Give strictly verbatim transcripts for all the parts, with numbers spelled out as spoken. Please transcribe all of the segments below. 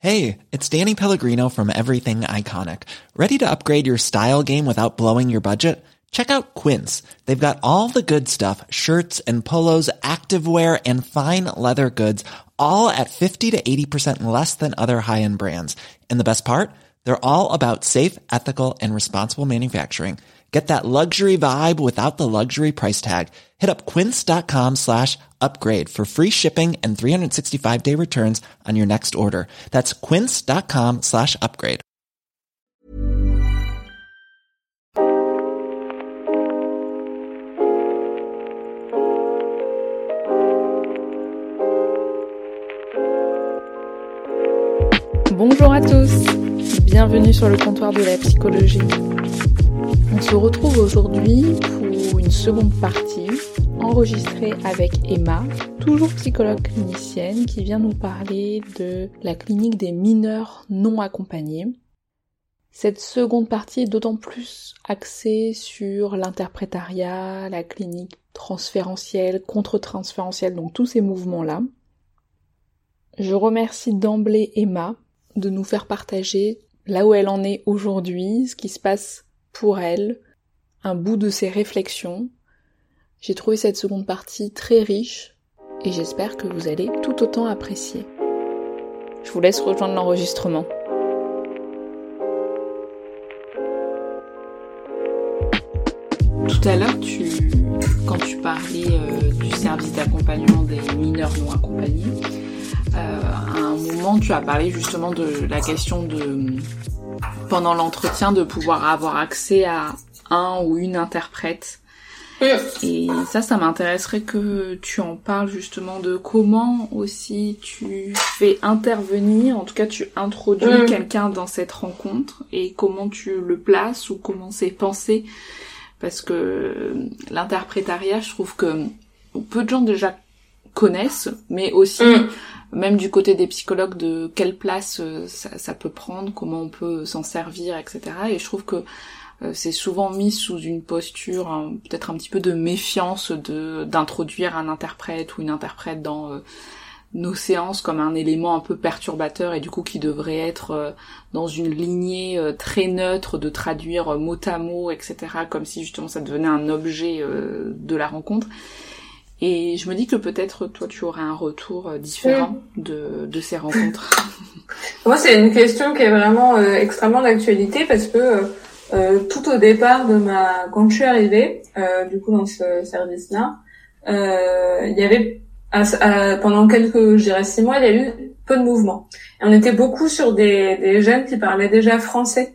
Hey, it's Danny Pellegrino from Everything Iconic. Ready to upgrade your style game without blowing your budget? Check out Quince. They've got all the good stuff, shirts and polos, activewear, and fine leather goods, all at fifty to eighty percent less than other high-end brands. And the best part? They're all about safe, ethical, and responsible manufacturing. Get that luxury vibe without the luxury price tag. Hit up quince.com slash upgrade for free shipping and three sixty-five day returns on your next order. That's quince.com slash upgrade. Bonjour à tous, bienvenue sur le comptoir de la psychologie. On se retrouve aujourd'hui pour une seconde partie enregistrée avec Emma, toujours psychologue clinicienne, qui vient nous parler de la clinique des mineurs non accompagnés. Cette seconde partie est d'autant plus axée sur l'interprétariat, la clinique transférentielle, contre-transférentielle, donc tous ces mouvements-là. Je remercie d'emblée Emma de nous faire partager là où elle en est aujourd'hui, ce qui se passe pour elle, un bout de ses réflexions. J'ai trouvé cette seconde partie très riche et j'espère que vous allez tout autant apprécier. Je vous laisse rejoindre l'enregistrement. Tout à l'heure, tu, quand tu parlais euh, du service d'accompagnement des mineurs non accompagnés, euh, à un moment tu as parlé justement de la question de, pendant l'entretien, de pouvoir avoir accès à un ou une interprète. Et ça, ça m'intéresserait que tu en parles justement de comment aussi tu fais intervenir, en tout cas tu introduis mmh. quelqu'un dans cette rencontre et comment tu le places ou comment c'est pensé. Parce que l'interprétariat, je trouve que peu de gens déjà connaissent, mais aussi, mmh. même du côté des psychologues, de quelle place ça, ça peut prendre, comment on peut s'en servir, et cetera. Et je trouve que c'est souvent mis sous une posture hein, peut-être un petit peu de méfiance de d'introduire un interprète ou une interprète dans euh, nos séances comme un élément un peu perturbateur et du coup qui devrait être euh, dans une lignée euh, très neutre de traduire euh, mot à mot, et cetera, comme si justement ça devenait un objet euh, de la rencontre. Et je me dis que peut-être toi tu aurais un retour euh, différent mmh. de, de ces rencontres. Moi c'est une question qui est vraiment euh, extrêmement d'actualité parce que euh, Euh, tout au départ de ma, quand je suis arrivée, euh, du coup dans ce service-là, euh, il y avait, à, à, pendant quelques, je dirais six mois, il y a eu peu de mouvement. Et on était beaucoup sur des, des jeunes qui parlaient déjà français.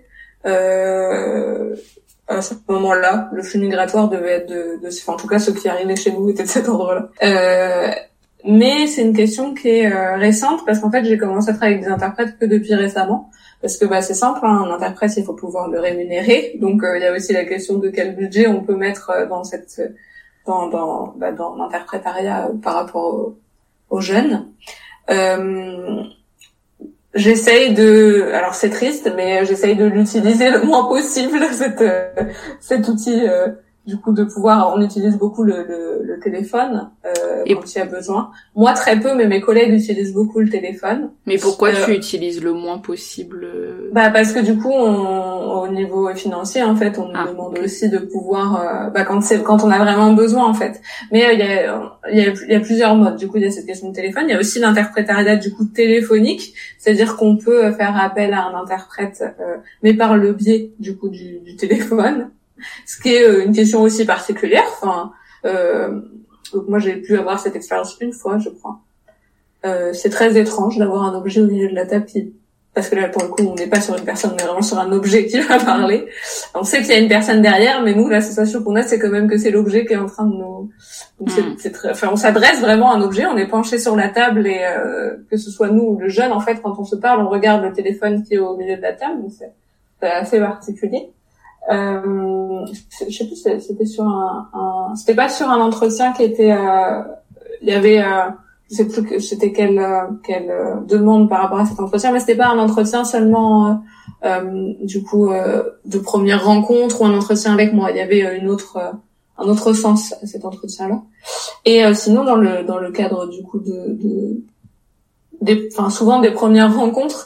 Euh, à ce moment-là, le flux migratoire devait être de, de, enfin en tout cas ceux qui arrivaient chez nous étaient de cet ordre-là. Euh, mais c'est une question qui est euh, récente parce qu'en fait j'ai commencé à travailler avec des interprètes que depuis récemment. Parce que bah c'est simple, hein, un interprète il faut pouvoir le rémunérer, donc euh, il y a aussi la question de quel budget on peut mettre euh, dans cette dans dans bah, dans l'interprétariat euh, par rapport aux, aux jeunes. Euh, j'essaye de, alors c'est triste, mais j'essaye de l'utiliser le moins possible cet euh, cet outil. Euh, du coup de pouvoir, on utilise beaucoup le, le, le téléphone euh, et quand il y a besoin. Moi très peu, mais mes collègues utilisent beaucoup le téléphone. Mais pourquoi euh, tu utilises le moins possible? Bah parce que du coup, on, au niveau financier, en fait, on nous ah, demande okay. aussi de pouvoir, euh, bah quand c'est quand on a vraiment besoin, en fait. Mais il euh, y a il y a il y a plusieurs modes. Du coup, il y a cette question de téléphone. Il y a aussi l'interprétariat du coup téléphonique, c'est-à-dire qu'on peut faire appel à un interprète, euh, mais par le biais du coup du, du téléphone. Ce qui est une question aussi particulière. Enfin, euh, donc moi j'ai pu avoir cette expérience une fois, je crois. Euh, c'est très étrange d'avoir un objet au milieu de la table qui, parce que là pour le coup on n'est pas sur une personne, on est vraiment sur un objet qui va parler. On sait qu'il y a une personne derrière, mais nous la sensation qu'on a c'est quand même que c'est l'objet qui est en train de nous. Donc c'est, c'est très... Enfin on s'adresse vraiment à un objet, on est penché sur la table et euh, que ce soit nous ou le jeune en fait quand on se parle on regarde le téléphone qui est au milieu de la table, donc c'est, c'est assez particulier. Euh, je sais plus, c'était sur un, un, c'était pas sur un entretien qui était, euh, il y avait, euh, je sais plus que c'était quelle, quelle demande par rapport à cet entretien, mais c'était pas un entretien seulement, euh, du coup, euh, de première rencontre ou un entretien avec moi. Il y avait une autre, euh, un autre sens à cet entretien-là. Et euh, sinon, dans le dans le cadre du coup de, de des, enfin souvent des premières rencontres.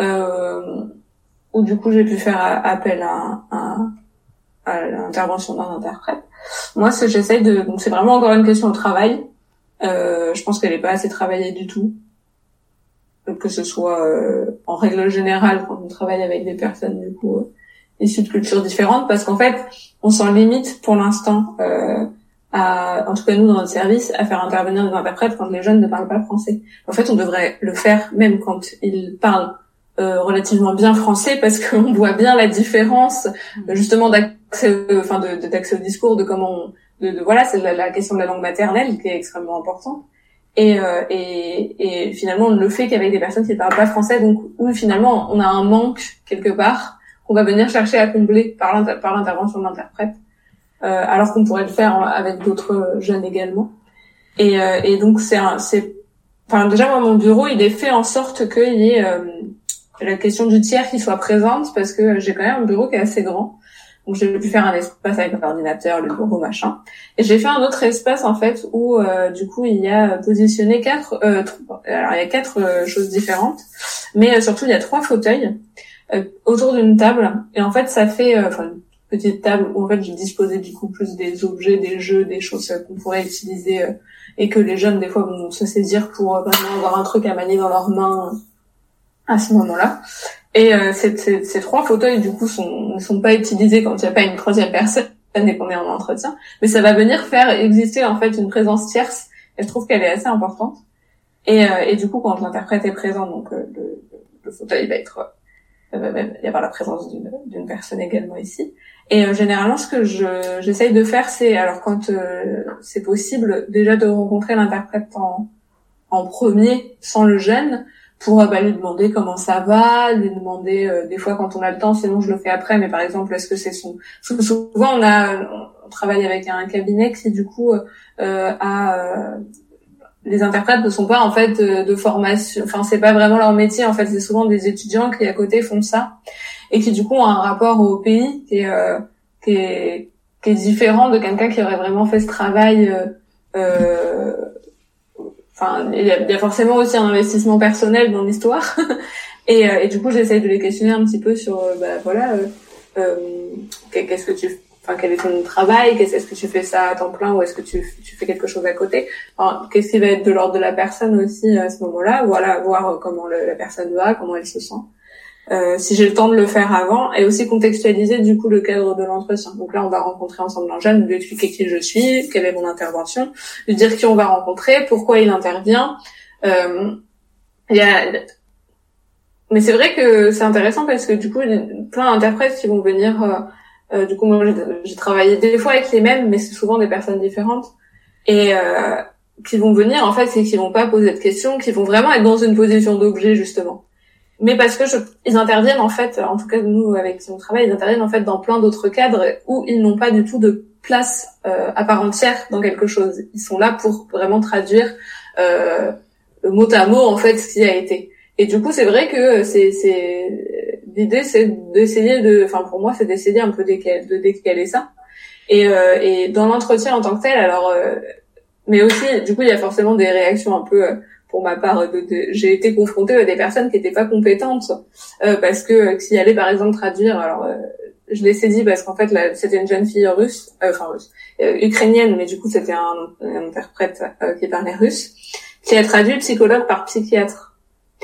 euh, où du coup j'ai pu faire appel à, à, à l'intervention d'un interprète. Moi, ce que j'essaye de, donc c'est vraiment encore une question de travail. Euh, je pense qu'elle est pas assez travaillée du tout, que ce soit euh, en règle générale quand on travaille avec des personnes du coup euh, issues de cultures différentes, parce qu'en fait, on s'en limite pour l'instant, euh, à, en tout cas nous dans notre service, à faire intervenir des interprètes quand les jeunes ne parlent pas français. En fait, on devrait le faire même quand ils parlent euh, relativement bien français, parce qu'on voit bien la différence euh, justement d'accès, enfin de, de, d'accès au discours, de comment, on, de, de voilà, c'est la, la question de la langue maternelle qui est extrêmement importante. Et, euh, et, et finalement, on ne le fait qu'avec des personnes qui ne parlent pas français, donc où finalement on a un manque quelque part qu'on va venir chercher à combler par, l'inter- par l'intervention de l'interprète, euh, alors qu'on pourrait le faire avec d'autres jeunes également. Et, euh, et donc c'est, un, c'est, enfin déjà moi mon bureau il est fait en sorte qu'il y ait euh, la question du tiers qui soit présente, parce que j'ai quand même un bureau qui est assez grand. Donc j'ai pu faire un espace avec l'ordinateur, le bureau, machin. Et j'ai fait un autre espace en fait où euh, du coup il y a positionné quatre, euh, trois, alors il y a quatre euh, choses différentes, mais euh, surtout il y a trois fauteuils euh, autour d'une table. Et en fait ça fait, euh, enfin une petite table où en fait j'ai disposé du coup plus des objets, des jeux, des choses euh, qu'on pourrait utiliser euh, et que les jeunes des fois vont se saisir pour euh, vraiment avoir un truc à manier dans leurs mains à ce moment-là. Et euh, ces, ces, ces trois fauteuils du coup sont, ne sont pas utilisés quand il n'y a pas une troisième personne et qu'on est en entretien, mais ça va venir faire exister en fait une présence tierce, et je trouve qu'elle est assez importante. Et, euh, et du coup quand l'interprète est présent, donc euh, le, le fauteuil va être, euh, va même y avoir la présence d'une, d'une personne également ici. Et euh, généralement ce que je j'essaye de faire, c'est alors quand euh, c'est possible déjà de rencontrer l'interprète en, en premier sans le jeune, pour euh, bah, lui demander comment ça va, lui demander euh, des fois quand on a le temps, sinon je le fais après, mais par exemple est-ce que c'est son, souvent on a on travaille avec un cabinet qui du coup euh, a euh, les interprètes ne sont pas en fait de, de formation, enfin c'est pas vraiment leur métier en fait, c'est souvent des étudiants qui à côté font ça et qui du coup ont un rapport au pays qui est euh, qui est qui est différent de quelqu'un qui aurait vraiment fait ce travail euh, euh Enfin, il y, a, il y a forcément aussi un investissement personnel dans l'histoire, et, euh, et du coup, j'essaye de les questionner un petit peu sur, euh, bah voilà, euh, euh, qu'est-ce que tu, enfin, quel est ton travail, qu'est-ce, est-ce que tu fais ça à temps plein ou est-ce que tu, tu fais quelque chose à côté. Enfin, qu'est-ce qui va être de l'ordre de la personne aussi à ce moment-là, voilà, voir comment le, la personne va, comment elle se sent. Euh, si j'ai le temps de le faire avant, et aussi contextualiser du coup le cadre de l'entretien. Donc là, on va rencontrer ensemble un jeune, lui expliquer qui je suis, quelle est mon intervention, lui dire qui on va rencontrer, pourquoi il intervient. Euh, il y a... Mais c'est vrai que c'est intéressant parce que du coup, il y a plein d'interprètes qui vont venir. Euh, euh, du coup, moi, j'ai, j'ai travaillé des fois avec les mêmes, mais c'est souvent des personnes différentes. Et euh, qui vont venir, en fait, c'est qu'ils vont pas poser de questions, qui vont vraiment être dans une position d'objet, justement. Mais parce que je, ils interviennent en fait, en tout cas nous avec qui on travaille, ils interviennent en fait dans plein d'autres cadres où ils n'ont pas du tout de place euh, à part entière dans quelque chose. Ils sont là pour vraiment traduire euh, mot à mot en fait ce qui a été. Et du coup c'est vrai que c'est, c'est l'idée c'est d'essayer de, enfin pour moi c'est d'essayer un peu décaler, de décaler ça. Et, euh, et dans l'entretien en tant que tel, alors, euh, mais aussi du coup il y a forcément des réactions un peu. Euh, Pour ma part, de, de, j'ai été confrontée à des personnes qui étaient pas compétentes euh, parce que euh, qui allaient par exemple traduire. Alors, euh, je l'ai saisi parce qu'en fait, là, c'était une jeune fille russe, euh, enfin russe, euh, ukrainienne, mais du coup, c'était un, un interprète euh, qui parlait russe, qui a traduit psychologue par psychiatre.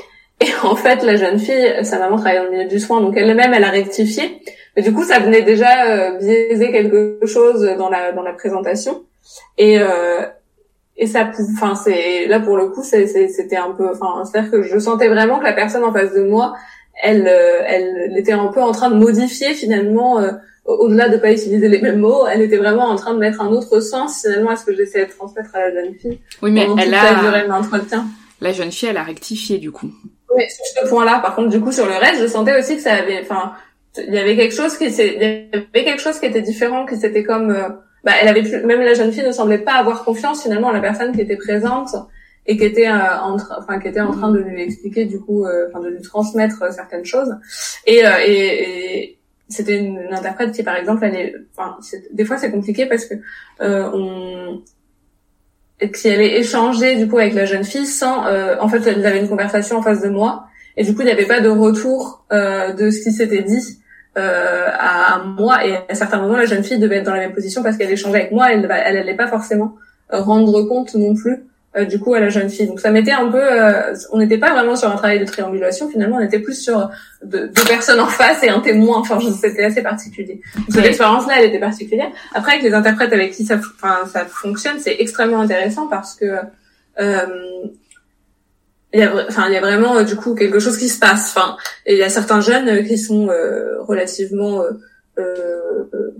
Et en fait, la jeune fille, sa maman travaillait dans le milieu du soin, donc elle-même, elle a rectifié. Mais du coup, ça venait déjà euh, biaiser quelque chose dans la dans la présentation. Et euh, Et ça, enfin, c'est là pour le coup, c'est, c'est, c'était un peu, enfin, c'est-à-dire que je sentais vraiment que la personne en face de moi, elle, euh, elle, elle était un peu en train de modifier finalement, euh, au-delà de pas utiliser les mêmes mots, elle était vraiment en train de mettre un autre sens finalement à ce que j'essayais de transmettre à la jeune fille. Oui, mais elle a. La durée de l'entretien. La jeune fille, elle a rectifié du coup. Oui, sur ce point-là. Par contre, du coup, sur le reste, je sentais aussi que ça avait, enfin, il y avait quelque chose qui, c'est, il y avait quelque chose qui était différent, qui c'était comme. Euh, Bah, elle avait plus, même la jeune fille ne semblait pas avoir confiance finalement à la personne qui était présente et qui était euh, en train, enfin qui était en train de lui expliquer du coup, euh, enfin de lui transmettre euh, certaines choses. Et, euh, et, et c'était une, une interprète qui par exemple, elle est, enfin c'est, des fois c'est compliqué parce que euh, on, qui allait échanger du coup avec la jeune fille sans, euh, en fait elle avait une conversation en face de moi Et du coup, il n'y avait pas de retour euh, de ce qui s'était dit euh, à, à moi. Et à certains moments, la jeune fille devait être dans la même position parce qu'elle échangeait avec moi. Elle elle allait pas forcément euh, rendre compte non plus euh, du coup à la jeune fille. Donc ça m'était un peu, euh, on n'était pas vraiment sur un travail de triangulation. Finalement, on était plus sur deux, deux personnes en face et un témoin. Enfin, c'était assez particulier. Donc, cette expérience-là, elle était particulière. Après, avec les interprètes avec qui ça, enfin, ça fonctionne, c'est extrêmement intéressant parce que euh, il y a, enfin, il y a vraiment euh, du coup quelque chose qui se passe. Enfin, et il y a certains jeunes euh, qui sont euh, relativement, euh, euh,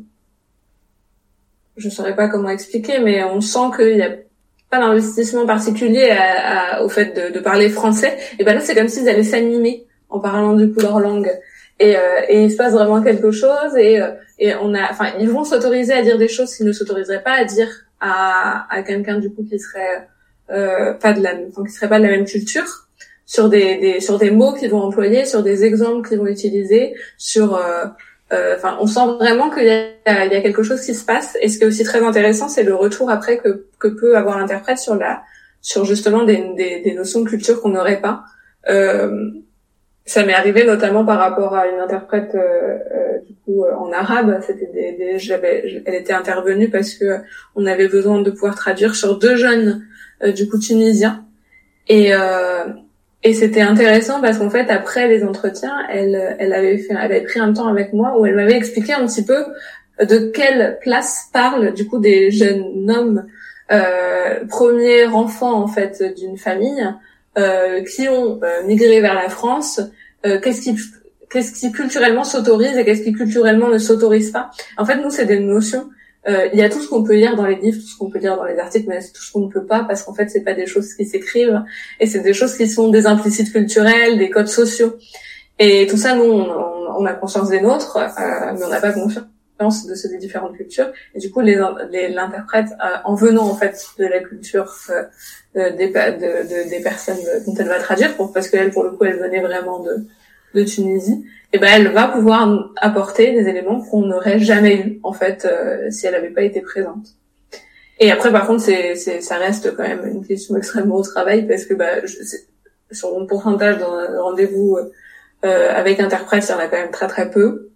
je saurais pas comment expliquer, mais on sent qu'il y a pas d'investissement particulier à, à, au fait de, de parler français. Et ben là, c'est comme s'ils allaient s'animer en parlant du coup leur langue. Et, euh, et il se passe vraiment quelque chose. Et, euh, et on a, enfin, ils vont s'autoriser à dire des choses qu'ils ne s'autoriseraient pas à dire à, à quelqu'un du coup qui serait euh, pas de la, enfin, qui serait pas de la même culture, sur des, des, sur des mots qu'ils vont employer, sur des exemples qu'ils vont utiliser, sur euh, Enfin, euh, on sent vraiment qu'il y a, il y a quelque chose qui se passe. Et ce qui est aussi très intéressant, c'est le retour après que, que peut avoir l'interprète sur la, sur justement des, des, des notions de culture qu'on n'aurait pas. Euh, ça m'est arrivé notamment par rapport à une interprète euh, euh, du coup euh, en arabe. C'était des, des j'avais, elle était intervenue parce que on avait besoin de pouvoir traduire sur deux jeunes euh, du coup tunisiens. Et euh, Et c'était intéressant parce qu'en fait, après les entretiens, elle, elle avait fait, elle avait pris un temps avec moi où elle m'avait expliqué un petit peu de quelle place parle du coup des jeunes hommes, euh, premier enfant en fait d'une famille, euh, qui ont euh, migré vers la France. Euh, qu'est-ce qui, qu'est-ce qui culturellement s'autorise et qu'est-ce qui culturellement ne s'autorise pas. En fait, nous, c'est des notions. Euh, il y a tout ce qu'on peut lire dans les livres, tout ce qu'on peut lire dans les articles, mais c'est tout ce qu'on ne peut pas parce qu'en fait, c'est pas des choses qui s'écrivent et c'est des choses qui sont des implicites culturels, des codes sociaux. Et tout ça, nous, on, on, on a conscience des nôtres, euh, mais on n'a pas conscience de ceux des différentes cultures. Et du coup, les, les, l'interprète, euh, en venant en fait de la culture euh, des, de, de, des personnes dont elle va traduire, pour, parce qu'elle, pour le coup, elle venait vraiment de, de Tunisie. Et ben elle va pouvoir apporter des éléments qu'on n'aurait jamais eu en fait euh, si elle n'avait pas été présente. Et après par contre c'est c'est ça reste quand même une question extrêmement au travail parce que bah je, sur mon pourcentage d'un rendez-vous euh, avec interprète, il y en a quand même très très peu.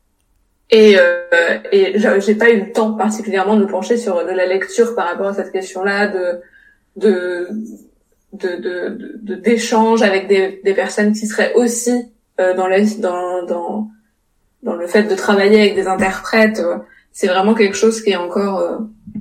Et euh, et j'ai pas eu le temps particulièrement de me pencher sur de la lecture par rapport à cette question-là de de de de, de, de d'échanges avec des des personnes qui seraient aussi Euh, dans, la, dans dans dans le fait de travailler avec des interprètes, euh, c'est vraiment quelque chose qui est encore euh,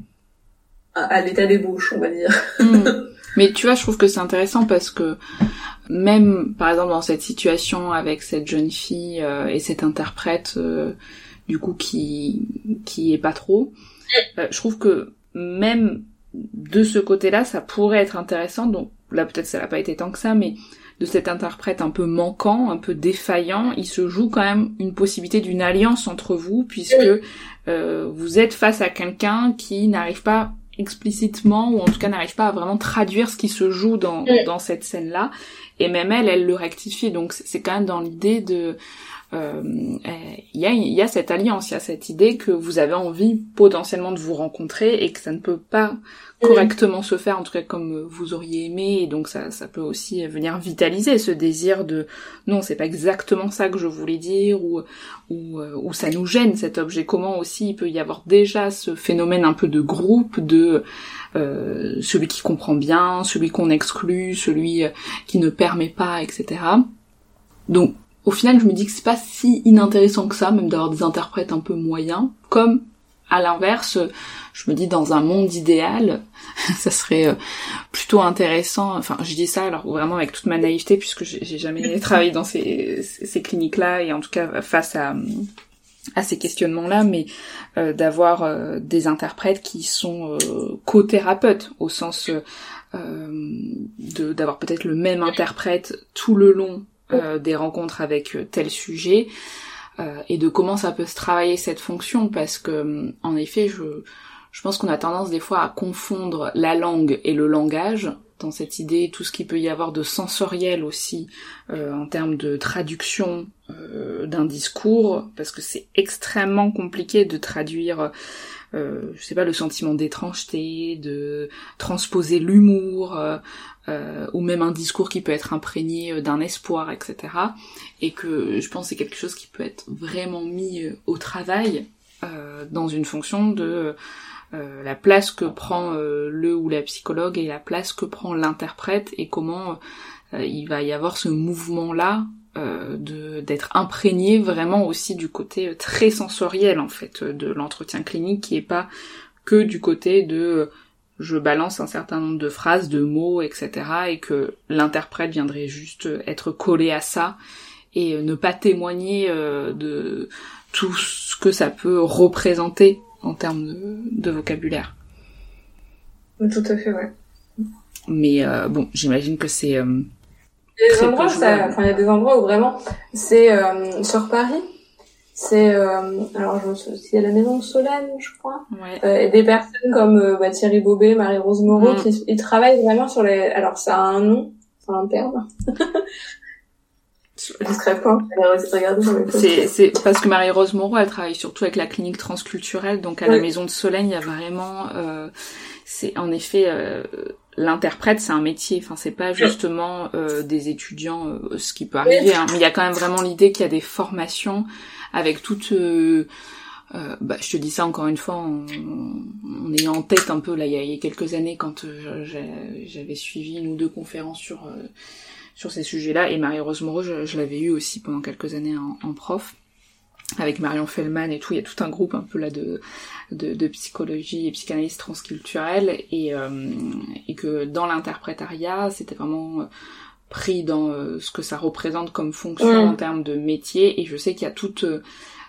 à, à l'état des bouches, on va dire. Mmh. Mais tu vois, je trouve que c'est intéressant parce que même, par exemple, dans cette situation avec cette jeune fille euh, et cet interprète, euh, du coup, qui qui est pas trop, euh, je trouve que même de ce côté-là, ça pourrait être intéressant. Donc là, peut-être ça n'a pas été tant que ça, mais de cet interprète un peu manquant, un peu défaillant, il se joue quand même une possibilité d'une alliance entre vous, puisque euh, vous êtes face à quelqu'un qui n'arrive pas explicitement, ou en tout cas n'arrive pas à vraiment traduire ce qui se joue dans, dans cette scène-là, et même elle, elle le rectifie, donc c'est quand même dans l'idée de... Il euh, y, a, y a cette alliance, il y a cette idée que vous avez envie potentiellement de vous rencontrer et que ça ne peut pas correctement se faire, en tout cas comme vous auriez aimé, et donc ça, ça peut aussi venir vitaliser ce désir de non, c'est pas exactement ça que je voulais dire, ou, ou, ou ça nous gêne cet objet commun aussi. Il peut y avoir déjà ce phénomène un peu de groupe, de euh, celui qui comprend bien, celui qu'on exclut, celui qui ne permet pas, et cetera. Donc au final, je me dis que c'est pas si inintéressant que ça, même d'avoir des interprètes un peu moyens, comme, à l'inverse, je me dis dans un monde idéal, ça serait plutôt intéressant, enfin, je dis ça alors vraiment avec toute ma naïveté, puisque j'ai jamais travaillé dans ces, ces cliniques-là, et en tout cas face à, à ces questionnements-là, mais euh, d'avoir euh, des interprètes qui sont euh, co-thérapeutes, au sens euh, de d'avoir peut-être le même interprète tout le long Euh, des rencontres avec euh, tel sujet, euh, et de comment ça peut se travailler cette fonction, parce que en effet je je pense qu'on a tendance des fois à confondre la langue et le langage dans cette idée, tout ce qu'il peut y avoir de sensoriel aussi euh, en termes de traduction euh, euh, d'un discours, parce que c'est extrêmement compliqué de traduire, euh, je sais pas, le sentiment d'étrangeté, de transposer l'humour, euh, euh, ou même un discours qui peut être imprégné d'un espoir, et cetera. Et que je pense que c'est quelque chose qui peut être vraiment mis au travail euh, dans une fonction de euh, la place que prend euh, le ou la psychologue et la place que prend l'interprète, et comment euh, il va y avoir ce mouvement-là euh, de d'être imprégné vraiment aussi du côté très sensoriel en fait de l'entretien clinique, qui est pas que du côté de je balance un certain nombre de phrases, de mots, et cetera, et que l'interprète viendrait juste être collé à ça et ne pas témoigner euh, de tout ce que ça peut représenter en termes de, de vocabulaire. Tout à fait, ouais. Mais euh, bon, j'imagine que c'est... Euh, il y a des endroits, ça, enfin, il y a des endroits où vraiment, c'est euh, sur Paris. C'est euh, alors je me souviens, il y a la maison de Solène, je crois, ouais. euh, et des personnes comme euh, bah, Thierry Bobet, Marie-Rose Moreau, mmh. qui ils travaillent vraiment sur les. Alors ça a un nom, c'est un terme. Discrètement, regardez sur les c'est c'est parce que Marie-Rose Moreau, elle travaille surtout avec la clinique transculturelle, donc à oui. la maison de Solène, il y a vraiment, euh, c'est en effet. Euh, L'interprète, c'est un métier, enfin c'est pas justement euh, des étudiants, euh, ce qui peut arriver, hein, mais il y a quand même vraiment l'idée qu'il y a des formations avec toute, euh, euh, bah je te dis ça encore une fois en, en ayant en tête un peu là il y a, il y a quelques années quand euh, j'avais suivi une ou deux conférences sur euh, sur ces sujets-là, et Marie-Rose Moreau, je, je l'avais eu aussi pendant quelques années en, en prof. Avec Marion Fellman et tout, il y a tout un groupe un peu là de de, de psychologie et psychanalyse transculturelle, et euh, et que dans l'interprétariat, c'était vraiment pris dans euh, ce que ça représente comme fonction mmh. en termes de métier, et je sais qu'il y a toute euh,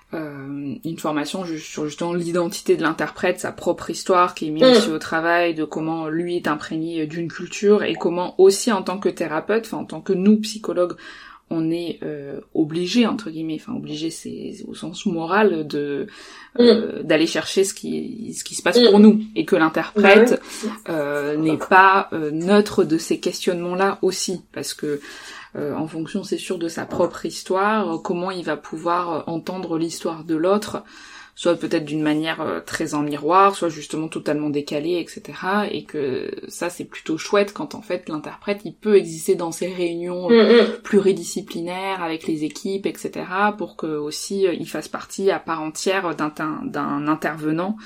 une formation juste sur justement l'identité de l'interprète, sa propre histoire qui est mise mmh. aussi au travail, de comment lui est imprégné d'une culture, et comment aussi en tant que thérapeute, enfin en tant que nous psychologues, on est euh, obligé entre guillemets, enfin obligé c'est au sens moral de euh, mm. d'aller chercher ce qui ce qui se passe mm. pour nous, et que l'interprète ouais. euh, n'est pas euh, neutre de ces questionnements-là aussi, parce que euh, en fonction c'est sûr de sa propre histoire, euh, comment il va pouvoir euh, entendre l'histoire de l'autre, soit peut-être d'une manière euh, très en miroir, soit justement totalement décalée, et cetera. Et que ça, c'est plutôt chouette quand en fait l'interprète, il peut exister dans ces réunions euh, mm-hmm. pluridisciplinaires avec les équipes, et cetera, pour que aussi euh, il fasse partie à part entière d'un, d'un intervenant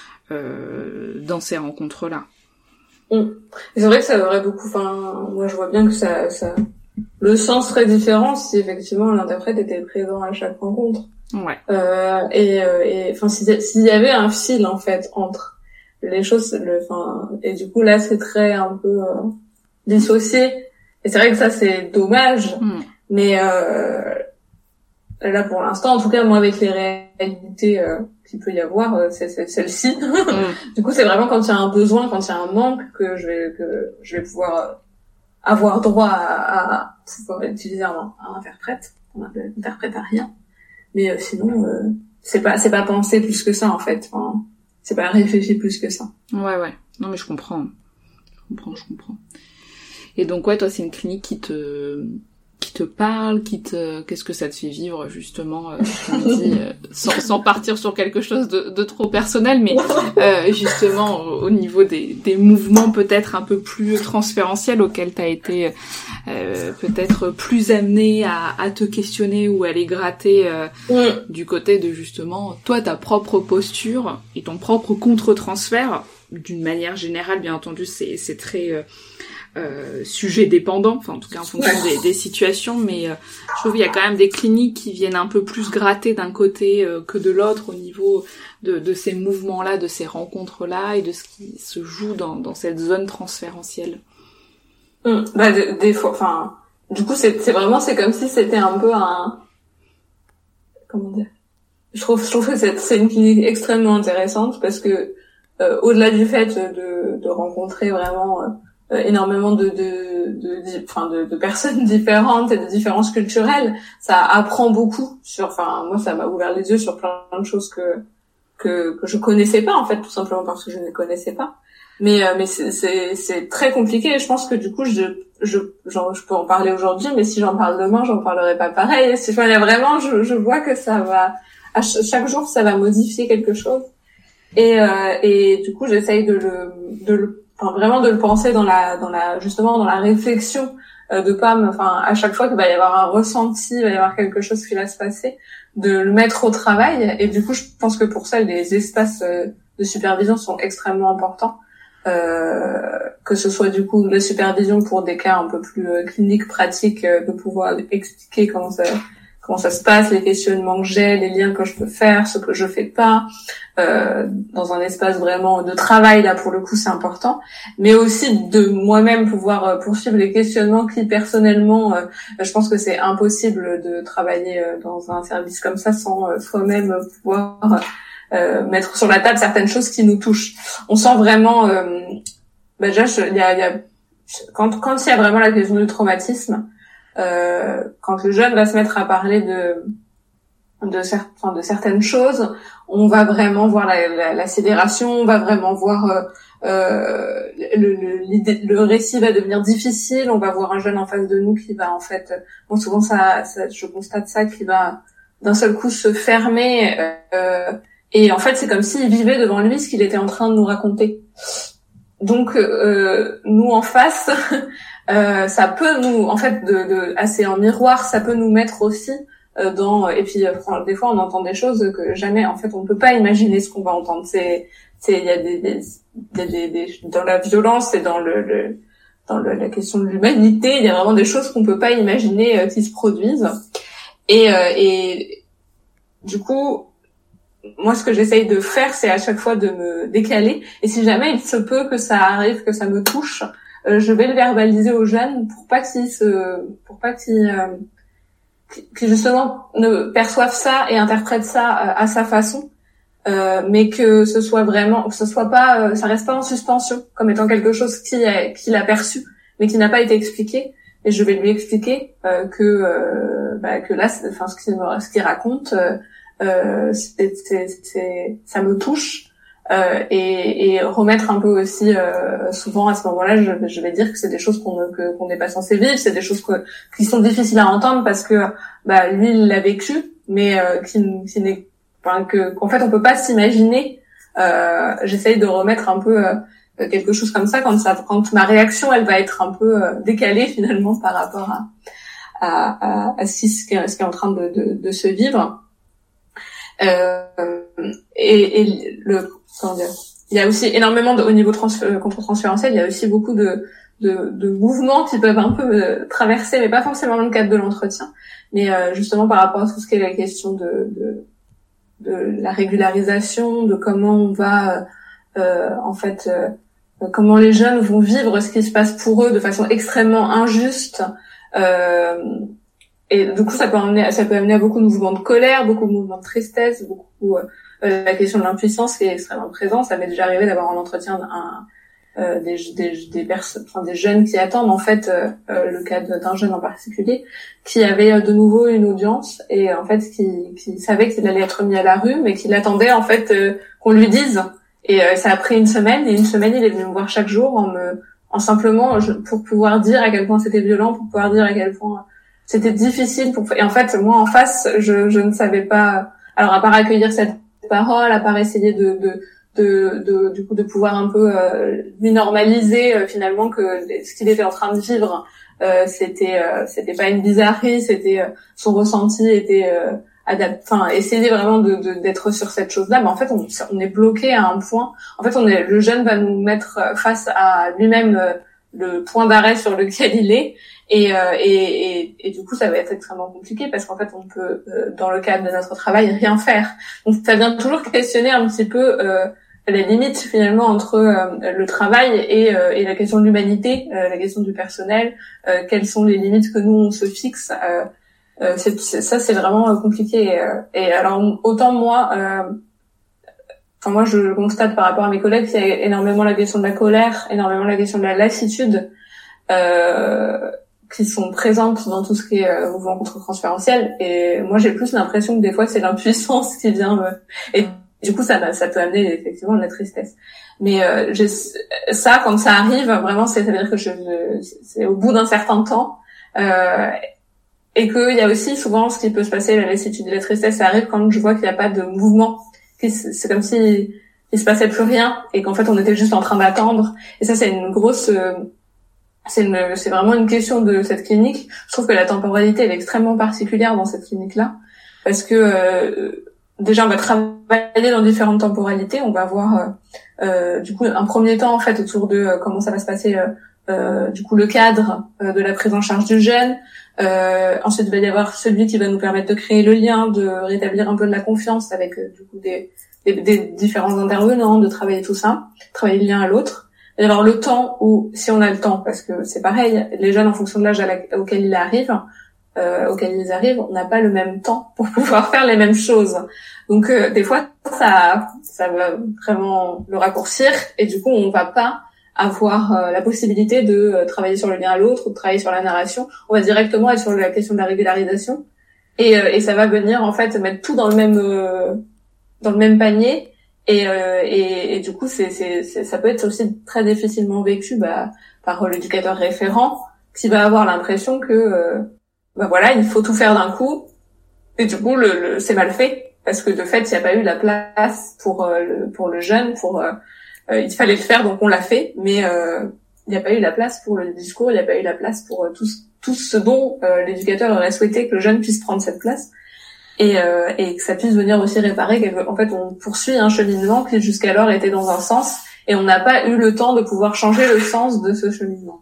euh, dans ces rencontres-là. Mm. C'est vrai que ça aurait beaucoup... Enfin, moi, je vois bien que ça, ça... le sens serait différent si effectivement l'interprète était présent à chaque rencontre. Ouais. Euh, et et enfin s'il si y avait un fil en fait entre les choses, le enfin et du coup là c'est très un peu euh, dissocié, et c'est vrai que ça c'est dommage. Mm. Mais euh, là pour l'instant en tout cas moi avec les réalités euh, qu'il peut y avoir euh, c'est, c'est celle-ci. Mm. Du coup c'est vraiment quand il y a un besoin, quand il y a un manque que je vais que je vais pouvoir euh, avoir droit à, à pouvoir utiliser un, un interprète, un interprétariat. Mais euh, sinon, euh, c'est pas c'est pas pensé plus que ça en fait. Enfin, c'est pas réfléchi plus que ça. Ouais ouais. Non mais je comprends. Je comprends, je comprends. Et donc ouais, toi c'est une clinique qui te qui te parle, qui te qu'est-ce que ça te fait vivre justement euh, je me dis, euh, sans sans partir sur quelque chose de, de trop personnel, mais euh, justement au, au niveau des des mouvements peut-être un peu plus transférentiels auxquels t'as été euh, peut-être plus amené à à te questionner ou à les gratter euh, mm. du côté de justement toi ta propre posture et ton propre contre-transfert. D'une manière générale, bien entendu, c'est c'est très euh, Euh, sujet dépendant, enfin en tout cas en fonction des, des situations, mais euh, je trouve qu'il y a quand même des cliniques qui viennent un peu plus gratter d'un côté euh, que de l'autre au niveau de, de ces mouvements-là, de ces rencontres-là et de ce qui se joue dans, dans cette zone transférentielle. Mmh. Bah des, des fois, enfin du coup c'est, c'est vraiment c'est comme si c'était un peu un comment dire. Je trouve je trouve que c'est, c'est une clinique extrêmement intéressante parce que euh, au-delà du fait de, de rencontrer vraiment euh, Euh, énormément de de de enfin de, de, de personnes différentes et de différences culturelles, ça apprend beaucoup sur enfin moi ça m'a ouvert les yeux sur plein de choses que que que je connaissais pas en fait, tout simplement parce que je ne les connaissais pas, mais euh, mais c'est c'est c'est très compliqué, et je pense que du coup je je, genre, je peux en parler aujourd'hui, mais si j'en parle demain, j'en parlerai pas pareil. C'est, enfin, il y a vraiment, je, je vois que ça va, à ch- chaque jour, ça va modifier quelque chose. Et, euh, et du coup, j'essaye de le, de le, enfin, vraiment de le penser dans la, dans la, justement, dans la réflexion, euh, de pas me, enfin, à chaque fois qu'il va y avoir un ressenti, il va y avoir quelque chose qui va se passer, de le mettre au travail. Et du coup, je pense que pour ça, les espaces de supervision sont extrêmement importants. Euh, que ce soit du coup la supervision pour des cas un peu plus euh, cliniques, pratiques, euh, de pouvoir expliquer comment ça comment ça se passe, les questionnements que j'ai, les liens que je peux faire, ce que je fais pas, euh, dans un espace vraiment de travail, là pour le coup c'est important, mais aussi de moi-même pouvoir euh, poursuivre les questionnements qui personnellement, euh, je pense que c'est impossible de travailler euh, dans un service comme ça sans euh, soi-même pouvoir euh, Euh, mettre sur la table certaines choses qui nous touchent. On sent vraiment, euh, bah déjà, il y a, y a, quand quand il y a vraiment la question du traumatisme, euh, quand le jeune va se mettre à parler de de, cer- enfin, de certaines choses, on va vraiment voir la, la, la sidération, on va vraiment voir euh, euh, le, le, l'idée, le récit va devenir difficile, on va voir un jeune en face de nous qui va en fait, bon souvent ça, ça je constate ça, qui va d'un seul coup se fermer. Euh, Et en fait, c'est comme s'il vivait devant lui ce qu'il était en train de nous raconter. Donc, euh, nous en face, euh, ça peut nous, en fait, de, de, assez en miroir, ça peut nous mettre aussi euh, dans. Et puis, euh, des fois, on entend des choses que jamais, en fait, on ne peut pas imaginer ce qu'on va entendre. C'est, c'est, il y a des, des, des, des, des dans la violence et dans le, le dans le, la question de l'humanité, il y a vraiment des choses qu'on peut pas imaginer euh, qui se produisent. Et, euh, et du coup. Moi, ce que j'essaye de faire, c'est à chaque fois de me décaler. Et si jamais il se peut que ça arrive, que ça me touche, euh, je vais le verbaliser aux jeunes pour pas qu'ils se, pour pas qu'ils, euh, qu'ils justement ne perçoivent ça et interprètent ça euh, à sa façon, euh, mais que ce soit vraiment, que ce soit pas, euh, ça reste pas en suspension comme étant quelque chose qui est, qu'il a perçu, mais qui n'a pas été expliqué. Et je vais lui expliquer euh, que, euh, bah, que là, enfin, ce qu'il ce qu'il raconte. Euh, Euh, c'est, c'est, c'est, ça me touche euh, et, et remettre un peu aussi euh, souvent à ce moment-là je, je vais dire que c'est des choses qu'on ne, que, qu'on n'est pas censé vivre, c'est des choses que, qui sont difficiles à entendre parce que bah lui il l'a vécu mais euh, qui, qui n'est enfin, que qu'en fait on peut pas s'imaginer. Euh, j'essaye de remettre un peu euh, quelque chose comme ça quand ça quand ma réaction elle va être un peu euh, décalée finalement par rapport à à, à, à ce, qui, ce qui est en train de, de, de se vivre. Euh, et, et le, comment dire, il y a aussi énormément de, au niveau trans, euh, contre-transférentiel, il y a aussi beaucoup de, de, de mouvements qui peuvent un peu euh, traverser, mais pas forcément dans le cadre de l'entretien, mais euh, justement par rapport à tout ce qui est la question de, de, de la régularisation, de comment on va, euh, en fait, euh, comment les jeunes vont vivre ce qui se passe pour eux de façon extrêmement injuste. Euh, Et du coup, ça peut amener, ça peut amener à beaucoup de mouvements de colère, beaucoup de mouvements de tristesse, beaucoup euh, la question de l'impuissance qui est extrêmement présente. Ça m'est déjà arrivé d'avoir en entretien un, euh, des, des, des personnes, enfin des jeunes qui attendent en fait euh, le cas d'un jeune en particulier qui avait euh, de nouveau une audience et en fait qui, qui savait qu'il allait être mis à la rue, mais qu'il attendait en fait euh, qu'on lui dise. Et euh, ça a pris une semaine et une semaine il est venu me voir chaque jour en me, en simplement je, pour pouvoir dire à quel point c'était violent, pour pouvoir dire à quel point c'était difficile pour, et en fait, moi, en face, je, je ne savais pas, alors, à part accueillir cette parole, à part essayer de, de, de, de du coup, de pouvoir un peu, euh, lui normaliser, euh, finalement, que ce qu'il était en train de vivre, euh, c'était, euh, c'était pas une bizarrerie, c'était, euh, son ressenti était, euh, adapt, enfin, essayer vraiment de, de, d'être sur cette chose-là, mais en fait, on, on est bloqué à un point, en fait, on est, le jeune va nous mettre face à lui-même, euh, le point d'arrêt sur lequel il est, Et, euh, et, et, et du coup, ça va être extrêmement compliqué parce qu'en fait, on peut, euh, dans le cadre de notre travail, rien faire. Donc, ça vient toujours questionner un petit peu euh, les limites finalement entre euh, le travail et, euh, et la question de l'humanité, euh, la question du personnel. Euh, quelles sont les limites que nous on se fixe euh, euh, c'est, c'est, Ça, c'est vraiment euh, compliqué. Et, euh, et alors, autant moi, euh, enfin moi, je constate par rapport à mes collègues qu'il y a énormément la question de la colère, énormément la question de la lassitude. Euh, qui sont présentes dans tout ce qui est euh, mouvement contre-transférentiel et moi j'ai plus l'impression que des fois c'est l'impuissance qui vient me... et du coup, ça, ça peut amener effectivement de la tristesse. Mais euh, j'ai, ça, quand ça arrive, vraiment, c'est-à-dire que je, je c'est au bout d'un certain temps, euh, et qu'il y a aussi souvent ce qui peut se passer, la lassitude et la tristesse, ça arrive quand je vois qu'il n'y a pas de mouvement. C'est comme si il se passait plus rien et qu'en fait on était juste en train d'attendre. Et ça, c'est une grosse, euh, c'est une, c'est vraiment une question de cette clinique. Je trouve que la temporalité elle est extrêmement particulière dans cette clinique-là parce que euh, déjà on va travailler dans différentes temporalités. On va avoir euh, euh, du coup un premier temps en fait autour de euh, comment ça va se passer. Euh, euh, du coup le cadre euh, de la prise en charge du jeune. Euh, ensuite, il va y avoir celui qui va nous permettre de créer le lien, de rétablir un peu de la confiance avec euh, du coup des, des, des différents intervenants, de travailler tout ça, travailler le lien à l'autre. Il va y avoir le temps où, si on a le temps, parce que c'est pareil, les jeunes en fonction de l'âge auquel ils arrivent, euh, auquel ils arrivent, on n'a pas le même temps pour pouvoir faire les mêmes choses. Donc euh, des fois, ça, ça va vraiment le raccourcir et du coup, on va pas avoir euh, la possibilité de euh, travailler sur le lien à l'autre ou de travailler sur la narration. On va directement être sur la question de la régularisation et, euh, et ça va venir en fait mettre tout dans le même euh, dans le même panier et, euh, et, et du coup c'est, c'est, c'est ça peut être aussi très difficilement vécu bah, par euh, l'éducateur référent qui va avoir l'impression que euh, bah voilà il faut tout faire d'un coup et du coup le, le c'est mal fait parce que de fait il n'y a pas eu la place pour euh, le, pour le jeune pour euh, Euh, il fallait le faire, donc on l'a fait, mais euh, il n'y a pas eu la place pour le discours, il n'y a pas eu la place pour euh, tout, tout ce dont euh, l'éducateur aurait souhaité que le jeune puisse prendre cette place et, euh, et que ça puisse venir aussi réparer. En fait, on poursuit un cheminement qui jusqu'alors était dans un sens et on n'a pas eu le temps de pouvoir changer le sens de ce cheminement.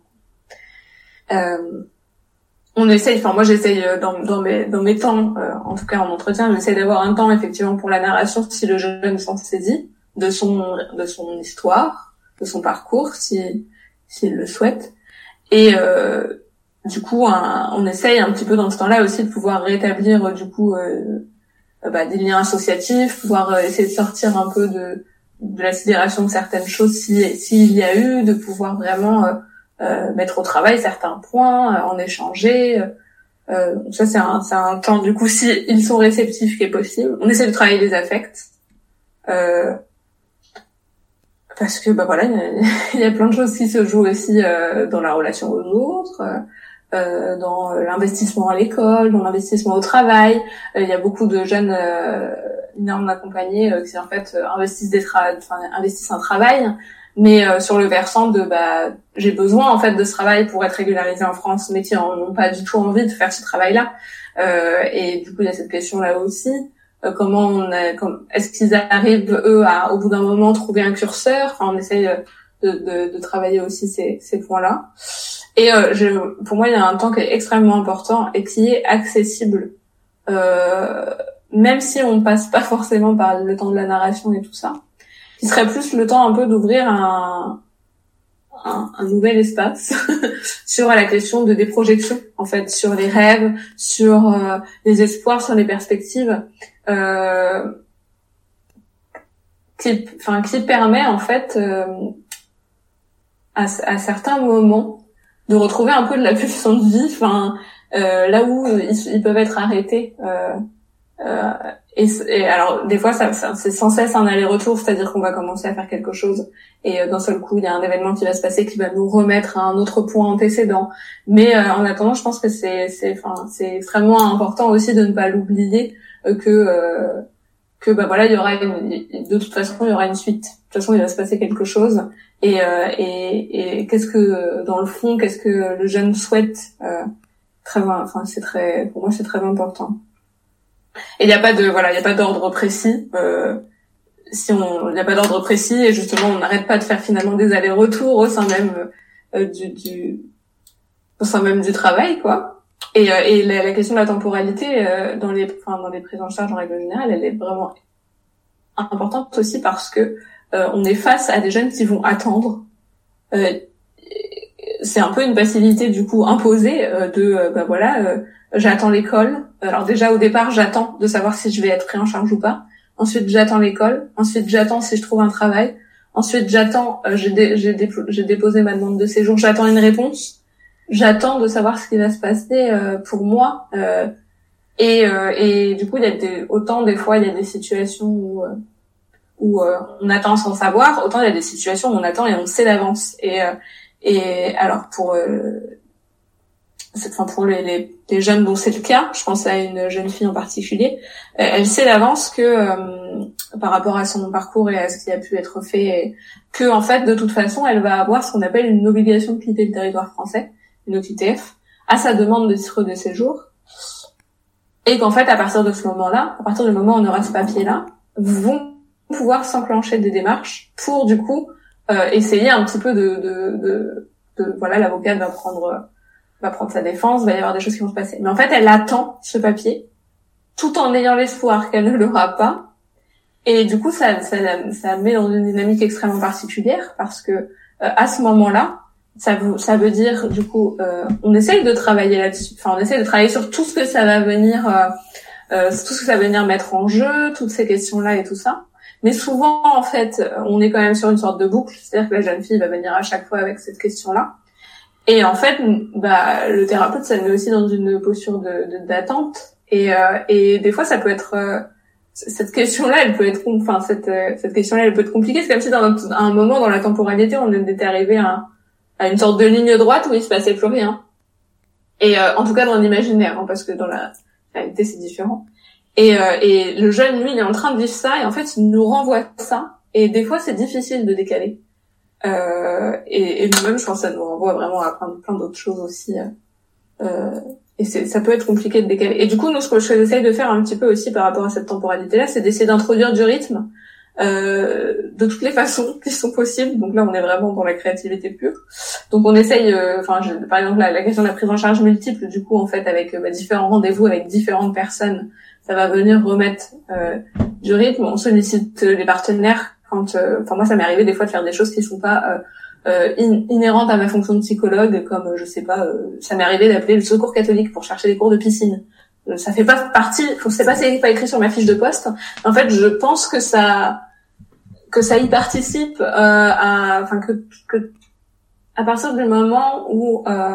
Euh, on essaye, enfin moi j'essaye dans, dans mes dans mes temps, euh, en tout cas en entretien, j'essaye d'avoir un temps effectivement pour la narration si le jeune s'en saisit. de son de son histoire, de son parcours si s'il le souhaite et euh, du coup un, on essaye un petit peu dans ce temps-là aussi de pouvoir rétablir du coup euh, bah, des liens associatifs, pouvoir euh, essayer de sortir un peu de de la sidération de certaines choses si s'il y a eu, de pouvoir vraiment euh, euh, mettre au travail certains points, euh, en échanger. Euh, ça c'est un c'est un temps du coup si ils sont réceptifs qui est possible. On essaie de travailler les affects. Euh, Parce que bah voilà, il y a plein de choses qui se jouent aussi euh, dans la relation aux autres, euh, dans l'investissement à l'école, dans l'investissement au travail. Euh, il y a beaucoup de jeunes euh, mineurs non accompagnés euh, qui en fait investissent des tra- enfin investissent un travail, mais euh, sur le versant de bah j'ai besoin en fait de ce travail pour être régularisé en France, mais qui n'ont pas du tout envie de faire ce travail-là. Euh, et du coup il y a cette question-là aussi. Comment on a, comme, est-ce qu'ils arrivent eux à, au bout d'un moment, trouver un curseur. Enfin, on essaye de, de, de travailler aussi ces, ces points-là. Et euh, je, pour moi, il y a un temps qui est extrêmement important et qui est accessible, euh, même si on passe pas forcément par le temps de la narration et tout ça. Qui serait plus le temps un peu d'ouvrir un, un, un nouvel espace sur la question de des projections, en fait, sur les rêves, sur euh, les espoirs, sur les perspectives. Euh, qui, enfin, qui permet en fait euh, à, à certains moments de retrouver un peu de la pulsion de vie, enfin euh, là où ils, ils peuvent être arrêtés. Euh, euh, et, et alors des fois ça, ça c'est sans cesse un aller-retour, c'est-à-dire qu'on va commencer à faire quelque chose et euh, d'un seul coup il y a un événement qui va se passer qui va nous remettre à un autre point antécédent. Mais euh, en attendant, je pense que c'est, c'est, enfin, c'est extrêmement important aussi de ne pas l'oublier. que euh, que bah voilà il y aura une, de toute façon il y aura une suite, de toute façon il va se passer quelque chose et euh, et, et qu'est-ce que dans le fond qu'est-ce que le jeune souhaite, euh, très enfin c'est très pour moi c'est très important. Et il y a pas de voilà il y a pas d'ordre précis, euh, si on il y a pas d'ordre précis et justement on n'arrête pas de faire finalement des allers-retours au sein même euh, du du au sein même du travail quoi. Et, euh, et la, la question de la temporalité euh, dans les, enfin, dans les prises en charge en règle générale, elle est vraiment importante aussi parce que euh, on est face à des jeunes qui vont attendre. Euh, c'est un peu une passivité du coup imposée euh, de, euh, bah voilà, euh, j'attends l'école. Alors déjà au départ, j'attends de savoir si je vais être pris en charge ou pas. Ensuite, j'attends l'école. Ensuite, j'attends si je trouve un travail. Ensuite, j'attends, euh, j'ai, dé, j'ai, déplo- j'ai déposé ma demande de séjour. J'attends une réponse. J'attends de savoir ce qui va se passer euh, pour moi euh, et euh, et du coup il y a des, autant des fois il y a des situations où euh, où euh, on attend sans savoir, autant il y a des situations où on attend et on sait d'avance. Et euh, et alors pour euh, enfin pour les, les les jeunes dont c'est le cas, je pense à une jeune fille en particulier, euh, elle sait d'avance que euh, par rapport à son parcours et à ce qui a pu être fait, et, que en fait de toute façon elle va avoir ce qu'on appelle une obligation de quitter le territoire français, une O Q T F, à sa demande de titre de séjour, et qu'en fait à partir de ce moment-là, à partir du moment où on aura ce papier-là, vont pouvoir s'enclencher des démarches pour du coup euh, essayer un petit peu de, de, de, de voilà, l'avocate va prendre va prendre sa défense, va y avoir des choses qui vont se passer. Mais en fait, elle attend ce papier, tout en ayant l'espoir qu'elle ne l'aura pas. Et du coup, ça, ça, ça met dans une dynamique extrêmement particulière parce que euh, à ce moment-là, ça veut, ça veut dire du coup, euh, on essaye de travailler là-dessus. Enfin, on essaye de travailler sur tout ce que ça va venir, euh, euh, tout ce que ça va venir mettre en jeu, toutes ces questions-là et tout ça. Mais souvent, en fait, on est quand même sur une sorte de boucle, c'est-à-dire que la jeune fille va venir à chaque fois avec cette question-là. Et en fait, bah, le thérapeute, ça le met aussi dans une posture de, de d'attente. Et, euh, et des fois, ça peut être euh, cette question-là, elle peut être, enfin cette euh, cette question-là, elle peut être compliquée. C'est comme si dans un, à un moment dans la temporalité, on était arrivé à, à une sorte de ligne droite où il se passait plus rien. Et euh, en tout cas dans l'imaginaire, hein, parce que dans la réalité, c'est différent. Et, euh, et le jeune, lui, il est en train de vivre ça, et en fait, il nous renvoie ça. Et des fois, c'est difficile de décaler. Euh, et, et nous-mêmes, je pense que ça nous renvoie vraiment à plein, plein d'autres choses aussi. Euh, et c'est, ça peut être compliqué de décaler. Et du coup, nous, ce que j'essaye de faire un petit peu aussi par rapport à cette temporalité-là, c'est d'essayer d'introduire du rythme euh, de toutes les façons qui sont possibles. Donc là, on est vraiment dans la créativité pure. Donc on essaye, enfin, euh, par exemple, la, la question de la prise en charge multiple, du coup, en fait, avec bah, différents rendez-vous avec différentes personnes, ça va venir remettre euh, du rythme. On sollicite les partenaires. Quand, euh, enfin moi, ça m'est arrivé des fois de faire des choses qui sont pas euh, euh, in- inhérentes à ma fonction de psychologue, comme euh, je sais pas, euh, ça m'est arrivé d'appeler le Secours catholique pour chercher des cours de piscine. Euh, ça fait pas partie, je sais pas si c'est pas écrit sur ma fiche de poste. En fait, je pense que ça que ça y participe, euh, à, enfin que que à partir du moment où euh,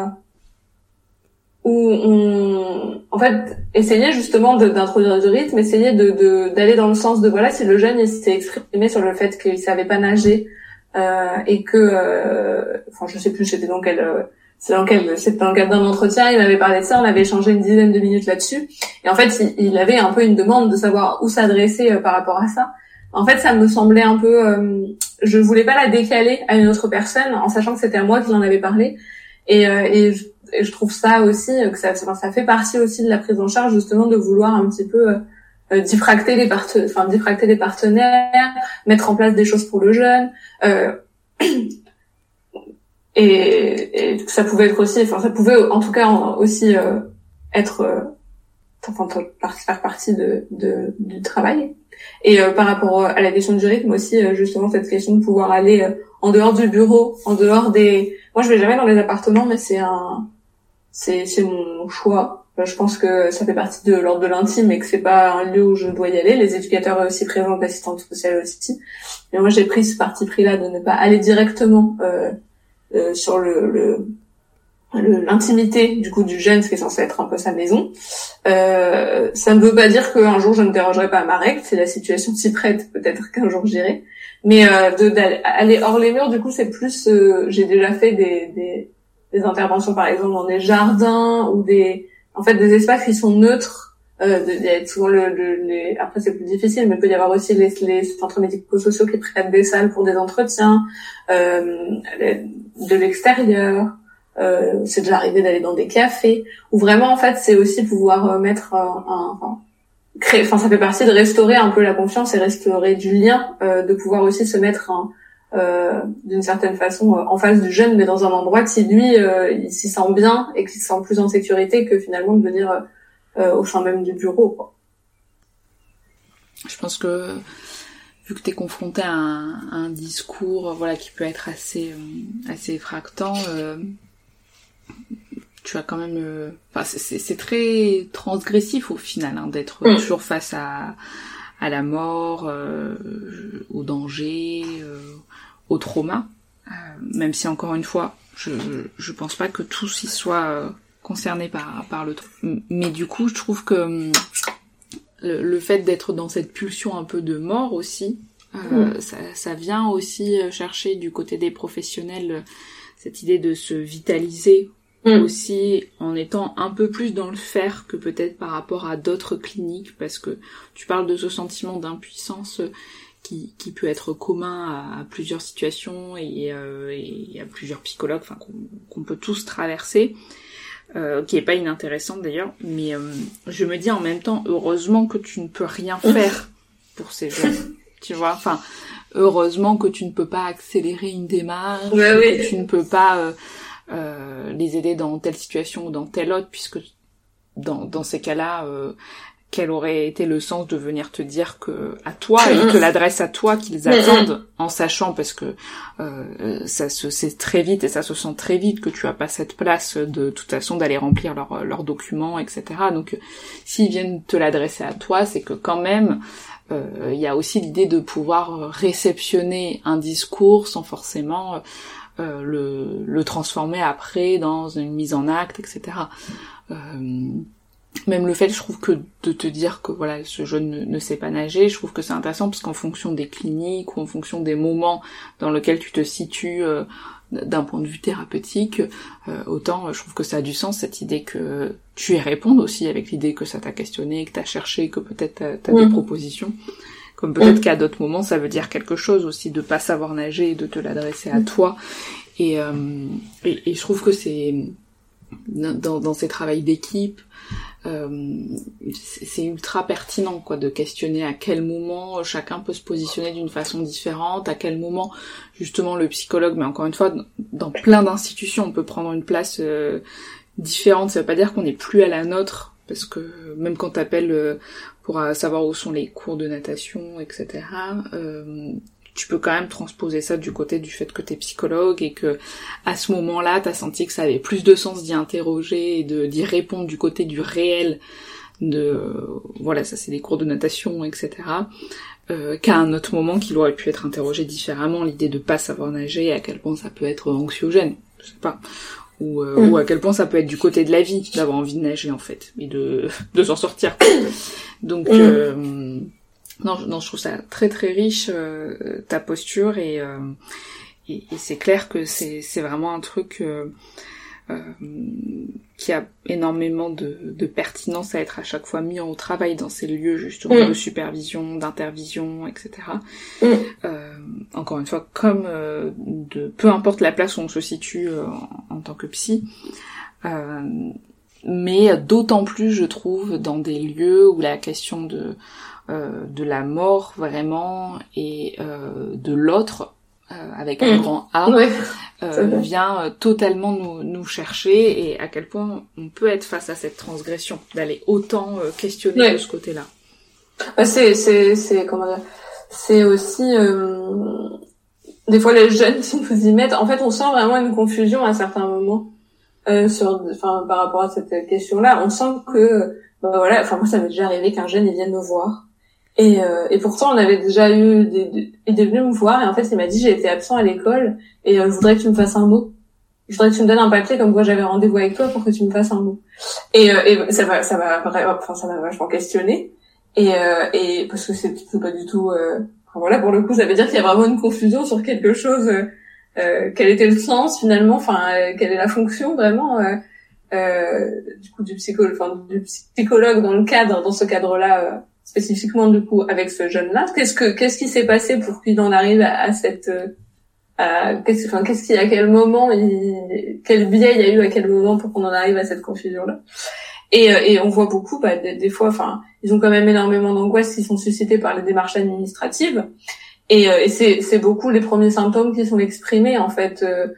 où on, en fait, essayait justement de, d'introduire du rythme, essayer de, de, d'aller dans le sens de, voilà, si le jeune, il s'est exprimé sur le fait qu'il savait pas nager, euh, et que, euh, enfin, je sais plus, c'était dans quel, euh, c'est dans quel, c'était dans le cadre d'un entretien, il m'avait parlé de ça, on avait échangé une dizaine de minutes là-dessus, et en fait, il, il avait un peu une demande de savoir où s'adresser euh, par rapport à ça. En fait, ça me semblait un peu, euh, je voulais pas la décaler à une autre personne, en sachant que c'était à moi qui en avait parlé, et, euh, et je, Et je trouve ça aussi que ça, ça fait partie aussi de la prise en charge, justement, de vouloir un petit peu euh, diffracter les parte- enfin diffracter les partenaires, mettre en place des choses pour le jeune, euh, et, et ça pouvait être aussi, enfin ça pouvait en tout cas aussi euh, être, euh, enfin faire partie de, de du travail. Et euh, par rapport à la question du rythme aussi, euh, justement cette question de pouvoir aller euh, en dehors du bureau, en dehors des, moi je vais jamais dans les appartements, mais c'est un C'est, c'est mon choix. Je pense que ça fait partie de l'ordre de l'intime et que c'est pas un lieu où je dois y aller. Les éducateurs aussi présents, l'assistante sociale aussi. Mais moi, j'ai pris ce parti pris-là de ne pas aller directement euh, euh, sur le, le, le l'intimité du coup du jeune, ce qui est censé être un peu sa maison. Euh, ça ne veut pas dire qu'un jour je ne dérogerai pas à ma règle. Si la situation s'y prête, peut-être qu'un jour j'irai. Mais euh, de d'aller hors les murs, du coup, c'est plus. Euh, j'ai déjà fait des, des des interventions par exemple dans des jardins ou des en fait des espaces qui sont neutres, euh, il y a souvent le, le les après c'est plus difficile, mais il peut y avoir aussi les, les centres médico-sociaux qui prêtent des salles pour des entretiens, euh, de l'extérieur, euh, c'est déjà arrivé d'aller dans des cafés où vraiment en fait c'est aussi pouvoir mettre un, un enfin, créer, enfin ça fait partie de restaurer un peu la confiance et restaurer du lien, euh, de pouvoir aussi se mettre un Euh, d'une certaine façon euh, en face du jeune, mais dans un endroit qui lui euh, il s'y sent bien et qui se sent plus en sécurité que finalement de venir euh, au sein même du bureau, quoi. Je pense que vu que t'es confronté à un, à un discours voilà qui peut être assez euh, assez effractant, euh, tu as quand même euh, enfin c'est, c'est, c'est très transgressif au final, hein, d'être mmh. toujours face à à la mort, euh, au danger, euh, au trauma, euh, même si encore une fois, je je pense pas que tous y soient euh, concernés par par le trauma. Mais du coup, je trouve que le, le fait d'être dans cette pulsion un peu de mort aussi, Euh, mmh. ça, ça vient aussi chercher du côté des professionnels cette idée de se vitaliser mmh. aussi en étant un peu plus dans le faire que peut-être par rapport à d'autres cliniques, parce que tu parles de ce sentiment d'impuissance qui, qui peut être commun à, à plusieurs situations et, euh, et à plusieurs psychologues, enfin qu'on, qu'on peut tous traverser, euh, qui est pas inintéressante d'ailleurs, mais euh, je me dis en même temps, heureusement que tu ne peux rien faire pour ces jeunes. Tu vois, enfin, heureusement que tu ne peux pas accélérer une démarche, ouais, que oui. tu ne peux pas euh, euh, les aider dans telle situation ou dans telle autre, puisque dans, dans ces cas-là, euh, quel aurait été le sens de venir te dire que à toi, ils te l'adressent à toi qu'ils attendent, en sachant, parce que euh, ça se sait très vite et ça se sent très vite que tu as pas cette place de toute façon d'aller remplir leurs leurs documents, et cetera. Donc, s'ils viennent te l'adresser à toi, c'est que quand même il euh, y a aussi l'idée de pouvoir réceptionner un discours sans forcément euh, le, le transformer après dans une mise en acte, et cetera. Euh, même le fait, je trouve que de te dire que voilà, ce jeune ne, ne sait pas nager, je trouve que c'est intéressant parce qu'en fonction des cliniques ou en fonction des moments dans lesquels tu te situes euh, d'un point de vue thérapeutique, euh, autant je trouve que ça a du sens cette idée que tu y répondes aussi avec l'idée que ça t'a questionné, que t'as cherché, que peut-être t'as, t'as mmh. des propositions, comme peut-être mmh. qu'à d'autres moments ça veut dire quelque chose aussi de pas savoir nager et de te l'adresser à mmh. toi, et, euh, et, et je trouve que c'est dans, dans ces travails d'équipe, euh, c'est ultra pertinent quoi de questionner à quel moment chacun peut se positionner d'une façon différente, à quel moment justement le psychologue, mais encore une fois dans plein d'institutions on peut prendre une place euh, différente. Ça veut pas dire qu'on n'est plus à la nôtre, parce que même quand t'appelles euh, pour euh, savoir où sont les cours de natation, et cetera, euh, tu peux quand même transposer ça du côté du fait que t'es psychologue et que à ce moment-là t'as senti que ça avait plus de sens d'y interroger et de d'y répondre du côté du réel, de euh, voilà, ça c'est des cours de natation, et cetera, euh, qu'à un autre moment qu'il aurait pu être interrogé différemment, l'idée de pas savoir nager et à quel point ça peut être anxiogène, je sais pas, ou euh, mmh. ou à quel point ça peut être du côté de la vie d'avoir envie de nager en fait et de de s'en sortir. Donc mmh. euh, Non, non, je trouve ça très très riche euh, ta posture et, euh, et et c'est clair que c'est c'est vraiment un truc euh, euh, qui a énormément de, de pertinence à être à chaque fois mis en travail dans ces lieux justement mmh. de supervision, d'intervision, et cetera. Mmh. Euh, encore une fois, comme euh, de peu importe la place où on se situe euh, en, en tant que psy. Euh, mais d'autant plus, je trouve, dans des lieux où la question de Euh, de la mort vraiment et euh, de l'autre euh, avec un mmh. grand A ouais, euh, vient euh, totalement nous, nous chercher, et à quel point on peut être face à cette transgression, d'aller autant euh, questionner ouais. de ce côté-là. Bah, c'est c'est c'est comment dire, c'est aussi euh, des fois les jeunes qui nous y mettent. En fait, on sent vraiment une confusion à certains moments euh, sur, enfin par rapport à cette question-là. On sent que bah, voilà, enfin moi ça m'est déjà arrivé qu'un jeune il vienne me voir. Et, euh, et pourtant, on avait déjà eu des, des, il est venu me voir et en fait, il m'a dit j'ai été absent à l'école et euh, je voudrais que tu me fasses un mot. Je voudrais que tu me donnes un papier comme quoi j'avais rendez-vous avec toi pour que tu me fasses un mot. Et, euh, et ça m'a, ça m'a, enfin ça m'a vachement questionné. Et, euh, et parce que c'est, c'est pas du tout. Euh, enfin, voilà, pour le coup, ça veut dire qu'il y a vraiment une confusion sur quelque chose. Euh, euh, quel était le sens finalement, enfin euh, quelle est la fonction vraiment euh, euh, du coup du psychologue, enfin du psychologue dans le cadre, dans ce cadre-là. Euh, spécifiquement du coup avec ce jeune-là, qu'est-ce que qu'est-ce qui s'est passé pour qu'il en arrive à, à cette à qu'est-ce enfin qu'est-ce qui à quel moment il, quel biais il y a eu à quel moment pour qu'on en arrive à cette confusion-là, et et on voit beaucoup bah des, des fois enfin ils ont quand même énormément d'angoisse qui sont suscitées par les démarches administratives, et et c'est c'est beaucoup les premiers symptômes qui sont exprimés en fait euh,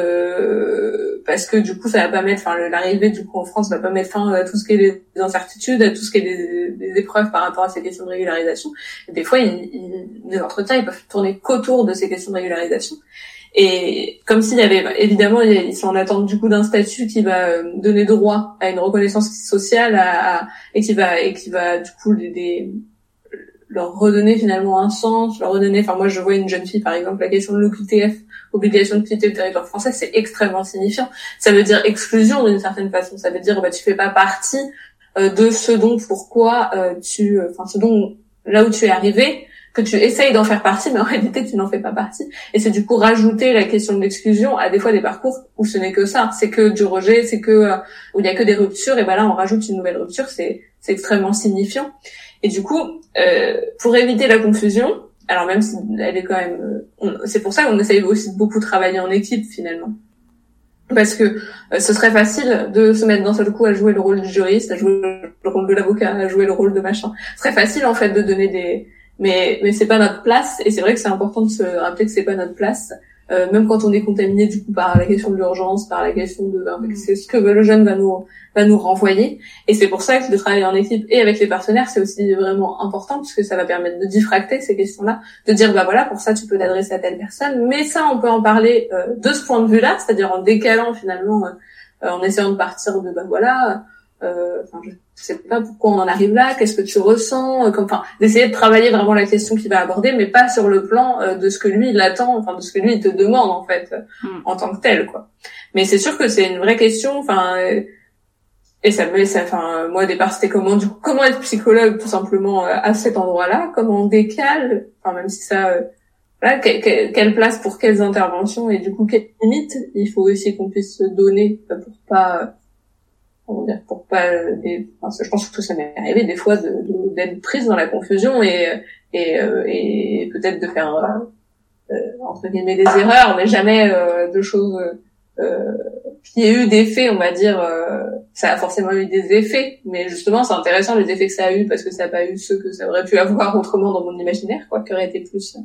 Euh, parce que du coup ça va pas mettre, enfin l'arrivée du coup en France va pas mettre fin à tout ce qui est des incertitudes, à tout ce qui est des, des épreuves par rapport à ces questions de régularisation. Et des fois ils, ils, les entretiens ils peuvent tourner qu'autour de ces questions de régularisation, et comme s'il y avait bah, évidemment ils sont en attente du coup d'un statut qui va donner droit à une reconnaissance sociale, à, à, et qui va et qui va du coup des, des leur redonner finalement un sens, leur redonner, enfin moi je vois une jeune fille par exemple, la question de l'O Q T F, obligation de quitter le territoire français, c'est extrêmement signifiant. Ça veut dire exclusion d'une certaine façon, ça veut dire bah tu fais pas partie euh, de ce dont pourquoi euh, tu, enfin euh, ce dont là où tu es arrivé, que tu essayes d'en faire partie, mais en réalité tu n'en fais pas partie. Et c'est du coup rajouter la question de l'exclusion à des fois des parcours où ce n'est que ça, c'est que du rejet, c'est que où il y a que des ruptures, et ben là on rajoute une nouvelle rupture, c'est c'est extrêmement signifiant. Et du coup, euh, pour éviter la confusion, alors même si elle est quand même, on, c'est pour ça qu'on essaye aussi de beaucoup travailler en équipe finalement. Parce que euh, ce serait facile de se mettre d'un seul coup à jouer le rôle du juriste, à jouer le rôle de l'avocat, à jouer le rôle de machin. Ce serait facile en fait de donner des, mais mais c'est pas notre place. Et c'est vrai que c'est important de se rappeler que c'est pas notre place. Euh, même quand on est contaminé du coup par la question de l'urgence, par la question de ben, c'est ce que le jeune va nous va nous renvoyer. Et c'est pour ça que de travailler en équipe et avec les partenaires, c'est aussi vraiment important parce que ça va permettre de diffracter ces questions-là, de dire bah voilà, pour ça tu peux t'adresser à telle personne, mais ça on peut en parler euh, de ce point de vue-là, c'est-à-dire en décalant finalement, euh, en essayant de partir de bah voilà, euh, enfin je sais pas pourquoi on en arrive là, qu'est-ce que tu ressens, euh, comme, enfin d'essayer de travailler vraiment la question qu'il va aborder, mais pas sur le plan euh, de ce que lui il attend, enfin de ce que lui il te demande en fait mm. en tant que tel quoi. Mais c'est sûr que c'est une vraie question, enfin. Euh, Et ça me, ça, enfin, moi au départ c'était comment, du coup, comment être psychologue tout simplement euh, à cet endroit-là, comment on décale, enfin même si ça, euh, voilà, que, que, quelle place pour quelles interventions et du coup quelles limites il faut aussi qu'on puisse se donner pour pas, euh, comment dire, pour pas, euh, des, enfin, je pense que tout ça m'est arrivé des fois de, de, d'être prise dans la confusion et et euh, et peut-être de faire euh, euh, entre guillemets des erreurs, mais jamais euh, de choses. Euh, qui ait eu des faits, on va dire, euh, ça a forcément eu des effets, mais justement c'est intéressant les effets que ça a eu parce que ça n'a pas eu ceux que ça aurait pu avoir autrement dans mon imaginaire, quoi, qui aurait été plus.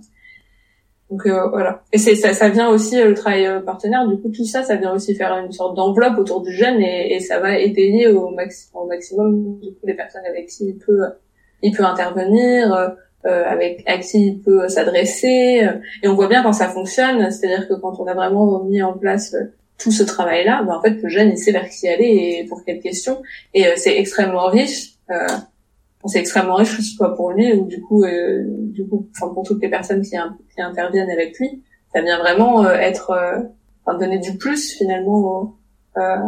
Donc euh, voilà. Et c'est ça, ça vient aussi euh, le travail euh, partenaire. Du coup tout ça, ça vient aussi faire une sorte d'enveloppe autour du jeune et, et ça va étayer au, maxi- au maximum du coup les personnes avec qui il peut, il peut intervenir. Euh, Euh, avec à qui il peut s'adresser, euh, et on voit bien quand ça fonctionne, c'est-à-dire que quand on a vraiment mis en place euh, tout ce travail-là, ben en fait le jeune il sait vers qui aller et pour quelle question, et euh, c'est extrêmement riche, euh, c'est extrêmement riche que ce soit pour lui ou du coup, euh, du coup, enfin pour toutes les personnes qui, qui interviennent avec lui, ça vient vraiment euh, être, euh, enfin donner du plus finalement euh,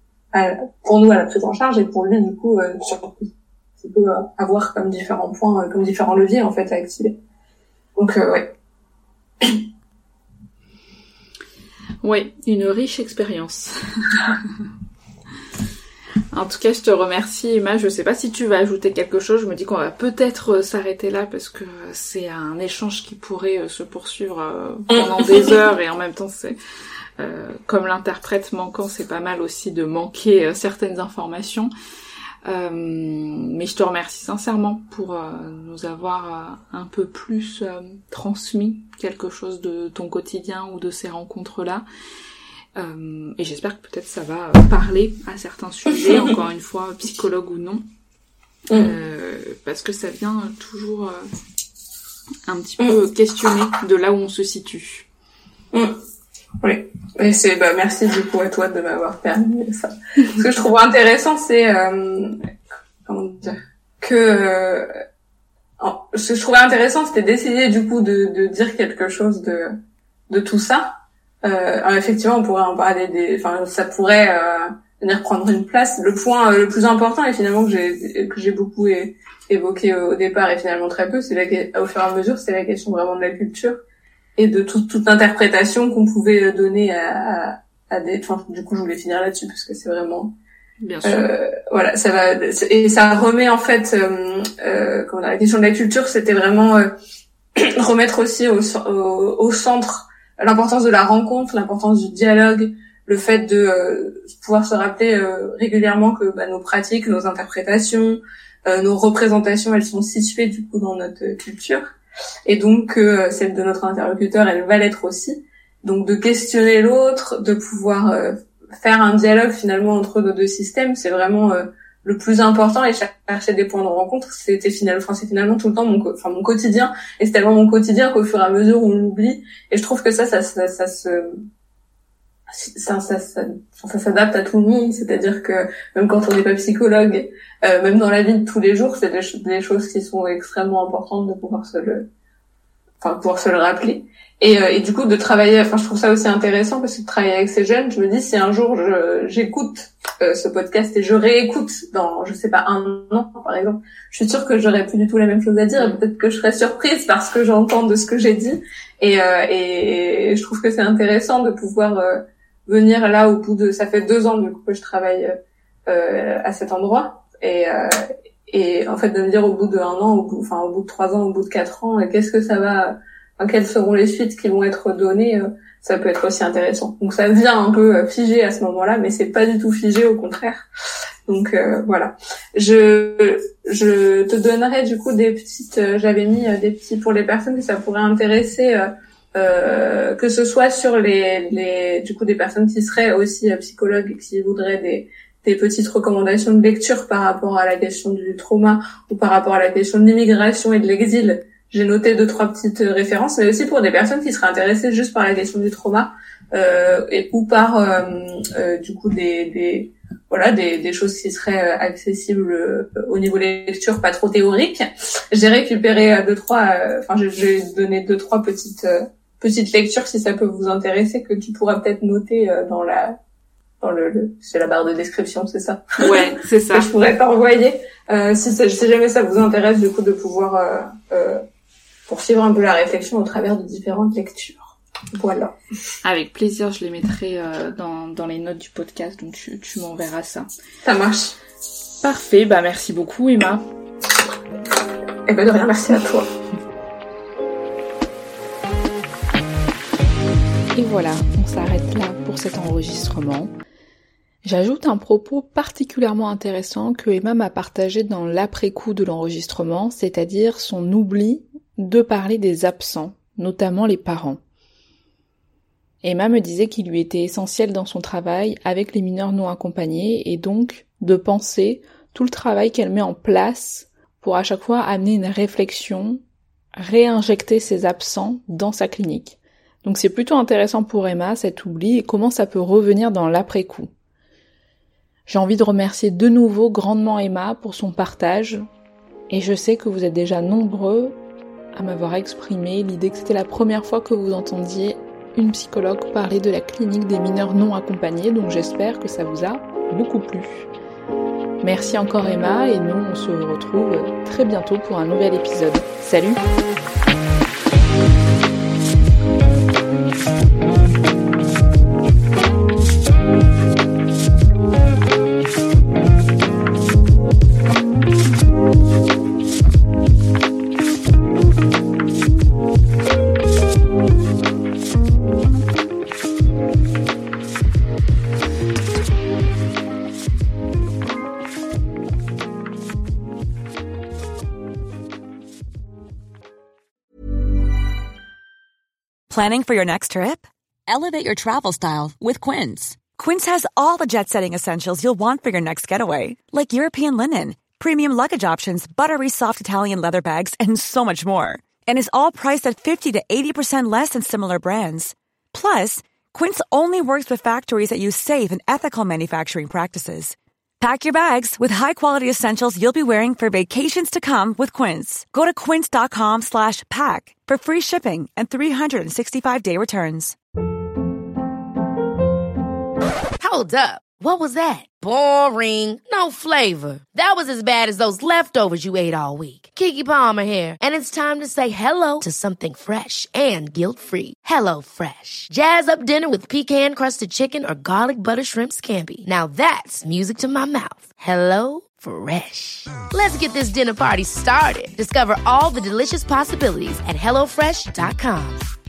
à, pour nous à la prise en charge et pour lui du coup euh, sur qui peut avoir comme différents points, comme différents leviers en fait à activer. Donc euh, ouais. Ouais, une riche expérience. En tout cas, je te remercie Emma. Je sais pas si tu vas ajouter quelque chose. Je me dis qu'on va peut-être s'arrêter là parce que c'est un échange qui pourrait se poursuivre pendant des heures et en même temps c'est euh, comme l'interprète manquant, c'est pas mal aussi de manquer certaines informations. Euh, mais je te remercie sincèrement pour euh, nous avoir euh, un peu plus euh, transmis quelque chose de ton quotidien ou de ces rencontres-là. Euh, et j'espère que peut-être ça va parler à certains sujets, encore une fois, psychologue ou non, euh, parce que ça vient toujours euh, un petit peu questionner de là où on se situe. Oui, et c'est bah merci du coup à toi de m'avoir permis ça. Ce que je trouve intéressant, c'est euh, comment dire que euh, ce que je trouvais intéressant, c'était d'essayer du coup de, de dire quelque chose de de tout ça. Euh, alors effectivement, on pourrait en parler des, enfin ça pourrait euh, venir prendre une place. Le point euh, le plus important et finalement que j'ai que j'ai beaucoup é- évoqué au départ et finalement très peu, c'est la, au fur et à mesure, c'est la question vraiment de la culture. Et de toute toute interprétation qu'on pouvait donner à, à, à des, enfin du coup je voulais finir là-dessus parce que c'est vraiment bien sûr euh, voilà ça va et ça remet en fait euh, euh, comment dire, la question de la culture, c'était vraiment euh, remettre aussi au, au, au centre l'importance de la rencontre, l'importance du dialogue, le fait de euh, pouvoir se rappeler euh, régulièrement que bah, nos pratiques, nos interprétations, euh, nos représentations, elles sont situées du coup dans notre culture. Et donc euh, celle de notre interlocuteur, elle va l'être aussi. Donc de questionner l'autre, de pouvoir euh, faire un dialogue finalement entre nos deux systèmes, c'est vraiment euh, le plus important. Et chercher des points de rencontre, c'était finalement, enfin c'est finalement tout le temps mon, enfin mon quotidien. Et c'est tellement mon quotidien qu'au fur et à mesure on l'oublie. Et je trouve que ça, ça, ça, ça se Ça, ça, ça, ça s'adapte à tout le monde, c'est-à-dire que même quand on n'est pas psychologue, euh, même dans la vie de tous les jours, c'est des, des choses qui sont extrêmement importantes de pouvoir se le, enfin pouvoir se le rappeler. Et, euh, et du coup de travailler, enfin je trouve ça aussi intéressant parce que de travailler avec ces jeunes, je me dis si un jour je, j'écoute euh, ce podcast et je réécoute dans je sais pas un an par exemple, je suis sûre que j'aurais plus du tout la même chose à dire et peut-être que je serais surprise parce que j'entends de ce que j'ai dit et, euh, et, et je trouve que c'est intéressant de pouvoir euh, venir là au bout de ça fait deux ans du coup que je travaille euh, à cet endroit et euh, et en fait de me dire au bout d'un an, au bout enfin au bout de trois ans, au bout de quatre ans, qu'est-ce que ça va Enfin, quelles seront les suites qui vont être données, euh, ça peut être aussi intéressant. Donc ça vient un peu euh, figé à ce moment-là, mais c'est pas du tout figé, au contraire. Donc euh, voilà. Je je te donnerai du coup des petites, euh, j'avais mis euh, des petits pour les personnes que ça pourrait intéresser, euh, euh, que ce soit sur les les du coup des personnes qui seraient aussi euh, psychologues et qui voudraient des des petites recommandations de lecture par rapport à la question du trauma ou par rapport à la question de l'immigration et de l'exil. J'ai noté deux, trois petites références, mais aussi pour des personnes qui seraient intéressées juste par la question du trauma, euh, et, ou par, euh, euh, du coup, des, des, voilà, des, des choses qui seraient accessibles euh, au niveau des lectures, pas trop théoriques. J'ai récupéré euh, deux, trois, enfin, euh, j'ai donné deux, trois petites, euh, petites lectures si ça peut vous intéresser, que tu pourras peut-être noter euh, dans la, dans le, le, c'est la barre de description, c'est ça? Ouais, c'est ça. Que je pourrais t'envoyer, euh, si, ça, si jamais ça vous intéresse, du coup, de pouvoir, euh, euh, poursuivre un peu la réflexion au travers de différentes lectures. Voilà. Avec plaisir, je les mettrai euh, dans, dans les notes du podcast, donc tu, tu m'enverras ça. Ça marche. Parfait, bah merci beaucoup Emma. Eh ben de rien, merci à toi. Et voilà, on s'arrête là pour cet enregistrement. J'ajoute un propos particulièrement intéressant que Emma m'a partagé dans l'après-coup de l'enregistrement, c'est-à-dire son oubli de parler des absents, notamment les parents. Emma me disait qu'il lui était essentiel dans son travail avec les mineurs non accompagnés et donc de penser tout le travail qu'elle met en place pour à chaque fois amener une réflexion, réinjecter ses absents dans sa clinique. Donc c'est plutôt intéressant pour Emma cet oubli et comment ça peut revenir dans l'après-coup. J'ai envie de remercier de nouveau grandement Emma pour son partage et je sais que vous êtes déjà nombreux à m'avoir exprimé l'idée que c'était la première fois que vous entendiez une psychologue parler de la clinique des mineurs non accompagnés, donc j'espère que ça vous a beaucoup plu. Merci encore Emma et nous on se retrouve très bientôt pour un nouvel épisode. Salut! Planning for your next trip? Elevate your travel style with Quince. Quince has all the jet-setting essentials you'll want for your next getaway, like European linen, premium luggage options, buttery soft Italian leather bags, and so much more. And is all priced at fifty to eighty percent less than similar brands. Plus, Quince only works with factories that use safe and ethical manufacturing practices. Pack your bags with high-quality essentials you'll be wearing for vacations to come with Quince. Go to quince.com slash pack for free shipping and three sixty-five day returns. Hold up. What was that? Boring. No flavor. That was as bad as those leftovers you ate all week. Keke Palmer here, and it's time to say hello to something fresh and guilt-free. Hello Fresh. Jazz up dinner with pecan-crusted chicken or garlic butter shrimp scampi. Now that's music to my mouth. Hello Fresh. Let's get this dinner party started. Discover all the delicious possibilities at hello fresh dot com.